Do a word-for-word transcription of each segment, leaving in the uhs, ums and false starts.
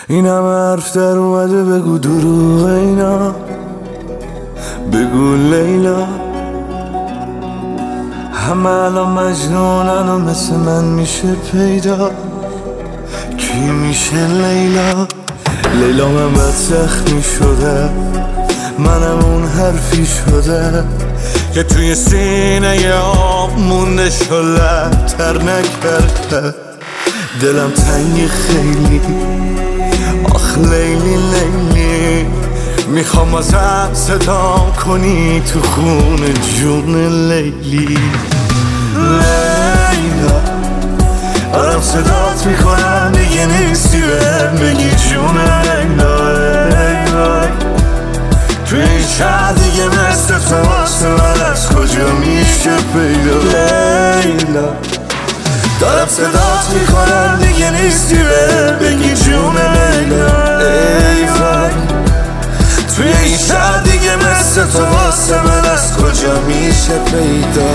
این همه حرف در اومده بگو دروغ اینا، بگو لیلا. همه الان مجنونن و مثل من میشه پیدا، کی میشه لیلا؟ لیلا من بد زخمی شده، منم اون حرفی شده که توی سینه آب مونده شلتر نکرده. دلم تنگی خیلی، آخ لیلی لیلی، میخوام ازت صدا کنی تو خون جون لیلی. لیلا دارم صدات میکنم دیگه نیستی، بهم بگی جون لیلا. لیلا توی این شهر دیگه مثل تو واسه من از کجا میشه پیدا؟ لیلا دارم صدات میکنم دیگه نیستی، بهم بگی جون لیلا. لیلا توی این شهر دیگه مثل تو واسه من از کجا میشه پیدا؟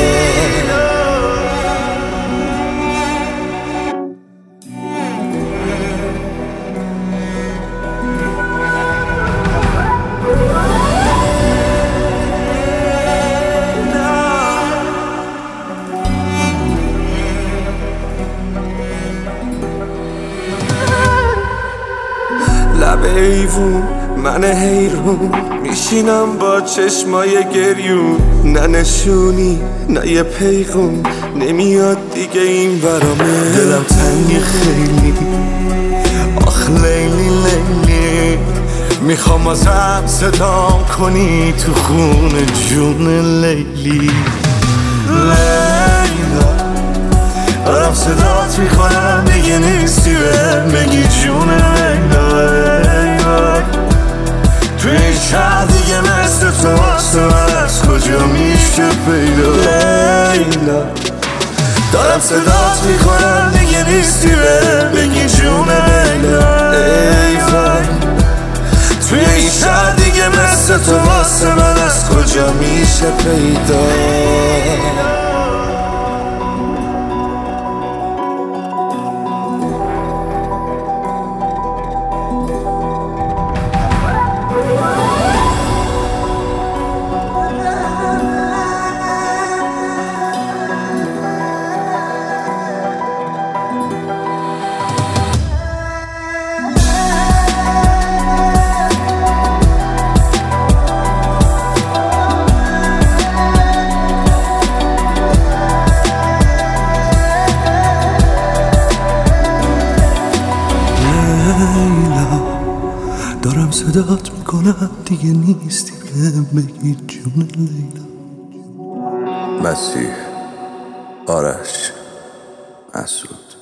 لب ایوون من حیرون میشینم با چشمای گریون، نه نشونی نه یه پیغون نمیاد دیگه این برامه. دلم تنگی خیلی، آخ لیلی لیلی، میخوام ازت صدا کنی تو خون جون لیلی. لیلا دارم صدات میکنم دیگه نیستی، بهم بگی جون لیلا. توی این شهر دیگه مثل تو واسه من از کجا میشه پیدا؟ لیلا دارم صدات میکنم دیگه نیستی، بهم بگی جون لیلا. لیلا توی این شهر دیگه مثل تو واسه من از کجا میشه پیدا؟ لیلا دارم صدات میکنم دیگه نیستی، بهم بگی جون لیلا. مسیح، آرش، مسعود.